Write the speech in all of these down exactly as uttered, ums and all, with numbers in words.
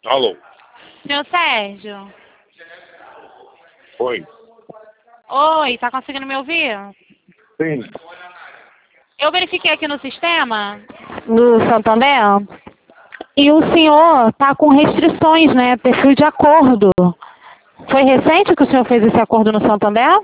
Alô? Senhor Sérgio? Oi. Oi, tá conseguindo me ouvir? Sim. Eu verifiquei aqui no sistema, no Santander, e o senhor tá com restrições, né? Perfil de acordo. Foi recente que o senhor fez esse acordo no Santander?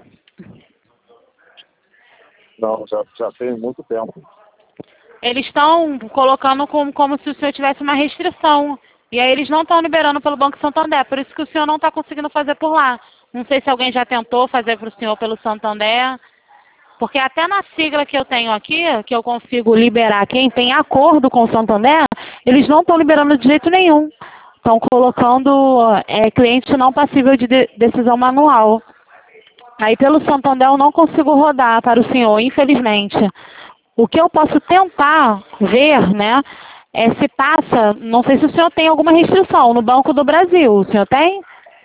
Não, já, já tem muito tempo. Eles estão colocando como, como se o senhor tivesse uma restrição. E aí eles não estão liberando pelo Banco Santander. Por isso que o senhor não está conseguindo fazer por lá. Não sei se alguém já tentou fazer para o senhor pelo Santander. Porque até na sigla que eu tenho aqui, que eu consigo liberar quem tem acordo com o Santander, eles não estão liberando de jeito nenhum. Estão colocando é, cliente não passível de, de decisão manual. Aí pelo Santander eu não consigo rodar para o senhor, infelizmente. O que eu posso tentar ver, né, é se passa, não sei se o senhor tem alguma restrição no Banco do Brasil. O senhor tem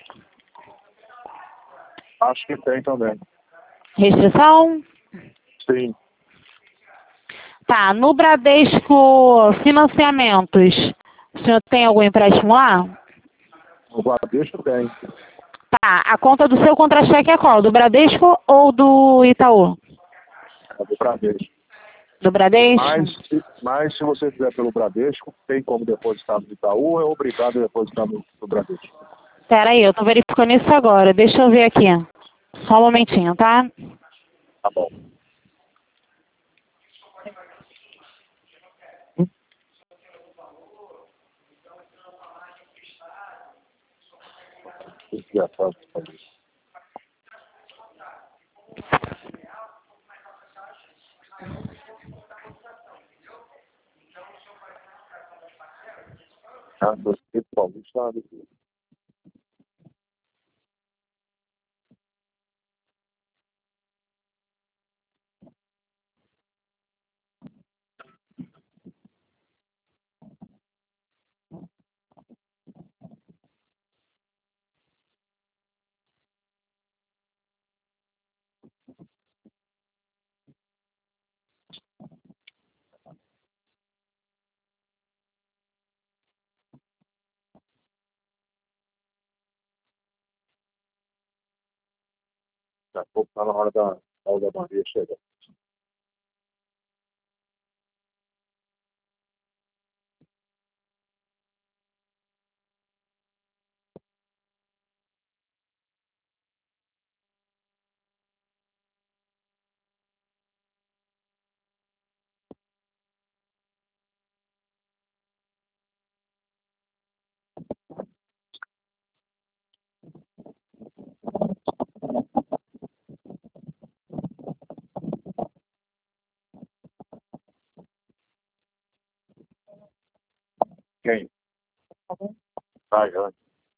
Acho que tem também. restrição? Sim. Tá, no Bradesco Financiamentos, o senhor tem algum empréstimo lá? O Bradesco tem. Tá, a conta do seu contra-cheque é qual? Do Bradesco ou do Itaú? É do Bradesco. Do Bradesco? Mas, se- mas se você fizer pelo Bradesco, tem como depositar no Itaú, é obrigado a depositar no, no Bradesco. Pera aí, eu tô verificando isso agora. Deixa eu ver aqui. Só um momentinho, tá? Tá bom. Já sabe fazer. Ah, você paulista, sabe? Daqui a pouco tá na hora da aula da Maria chegar. Quem? Vai, vai.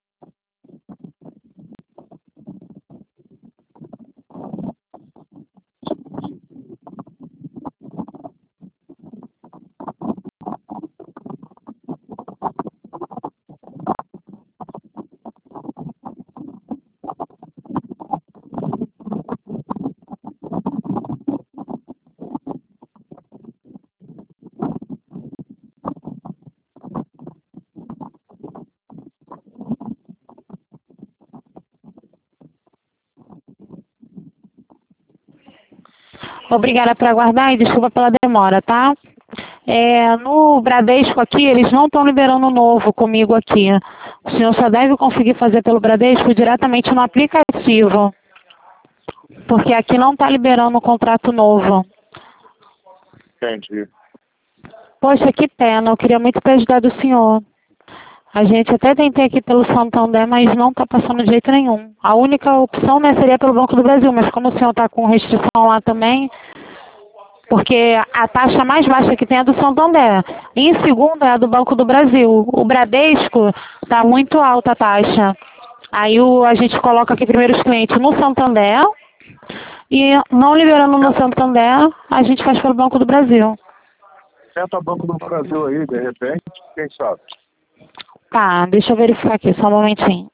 Obrigada por aguardar e desculpa pela demora, tá? É, no Bradesco aqui, eles não estão liberando novo comigo aqui. O senhor só deve conseguir fazer pelo Bradesco diretamente no aplicativo. Porque aqui não está liberando o contrato novo. Entendi. Poxa, que pena. Eu queria muito ter ajudado o senhor. A gente até tentei aqui pelo Santander, mas não está passando de jeito nenhum. A única opção, né, seria pelo Banco do Brasil, mas como o senhor está com restrição lá também, porque a taxa mais baixa que tem é do Santander. E em segundo é a do Banco do Brasil. O Bradesco está muito alta a taxa. Aí o, a gente coloca aqui primeiro os clientes no Santander e não liberando no Santander, a gente faz pelo Banco do Brasil. Tenta Banco do Brasil aí, de repente, quem sabe? Tá, deixa eu verificar aqui, só um momentinho.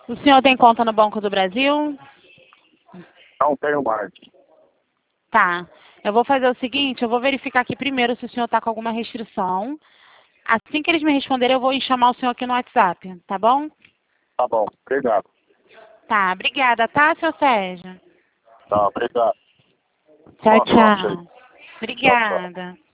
O senhor tem conta no Banco do Brasil? Não tenho mais. Tá. Eu vou fazer o seguinte, eu vou verificar aqui primeiro se o senhor está com alguma restrição. Assim que eles me responderem, eu vou chamar o senhor aqui no WhatsApp, tá bom? Tá bom, obrigado. Tá, obrigada, tá, seu Sérgio? Tá, obrigado. Tchau, Boa sorte aí. tchau. Obrigada.